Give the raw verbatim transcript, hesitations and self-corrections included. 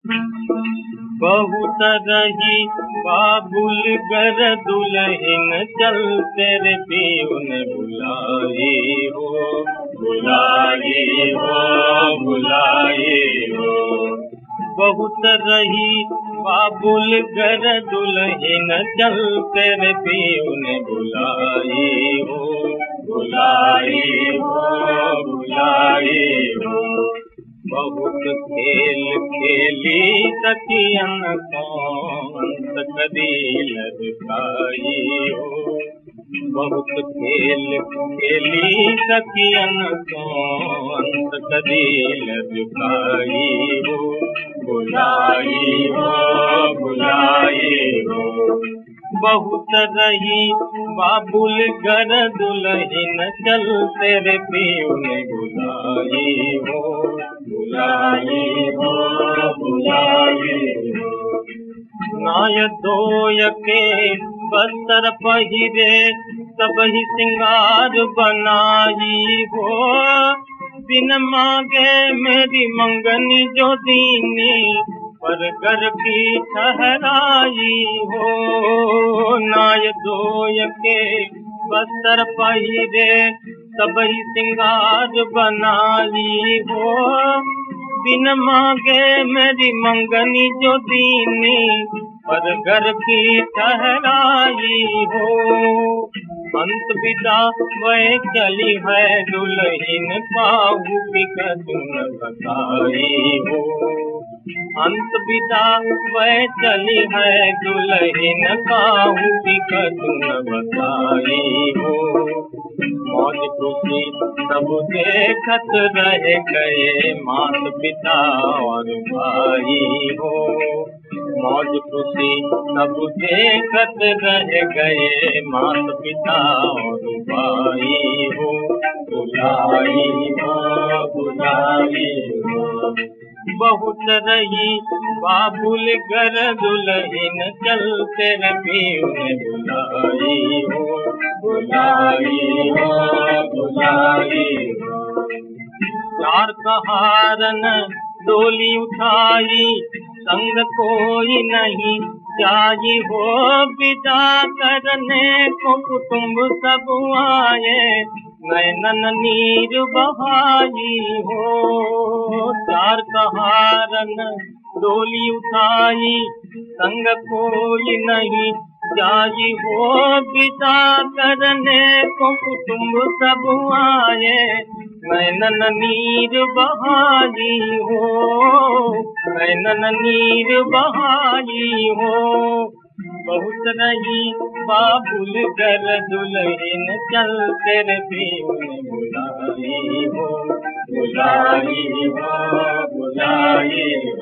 बहुत रही बाबुल गर दुल्हन चल तेरे पीउन बुलाए हो, बुलाए हो, बुलाए हो। बहुत रही बाबुल गर दुल्हन चल तेरे पीउन बुलाए हो, बुलाए हो, बुलाए हो। बहुत खेल खेली सखियन कौन कदी लड़काई हो, बहुत खेल खेली सखियन कौन कदी लड़काई हो, बुलाई हो, बुलाई हो। बहुत रही बाबुल गर दुल्हन चल तेरे पीउन बुलाई हो, बुलाई हो, बुलाई हो। नाय धोय के बस्तर पहिरे सबही सिंगार बनाई हो, बिन मांगे मेरी मंगनी जो दीनी पर घर की ठहराई हो। नाय धोय के बस्तर पहिरे सबही सिंगार बनाई हो, बिन मांगे मेरी मंगनी जो दीनी पर घर की ठहराई हो। अंत विदा वह चली है दुल्हन काहू की कदुन बताई हो, अंत विदा वह चली है दुल्हन काहू की कदुन बताई हो। मौज खुशी सब देखत रह गए मात पिता और भाई हो, मौज खुशी सब देखत रह गए मात पिता और भाई हो, बुलाई हो, बुलाई हो। बहुत रही बाबुल गर दुल्हन चल तेरे पीउन बुलाई हो, बुलाई हो, बुलाई हो। चार कहारन डोली उठाई संग कोई नहीं जाई हो, विदा करने को कुटुंब सब आए नैनन नीर बहाई हो। चार कहारन डोली उठाई संग कोई नहीं जाई हो, विदा करने को कुटुंब सब आए नैनन नीर बहाई हो, नैनन नीर बहाई हो। बहुत रही बाबुल गर दुल्हन चल तेरे पीउन बुलाई हो, बुलाई हो, बुलाई हो।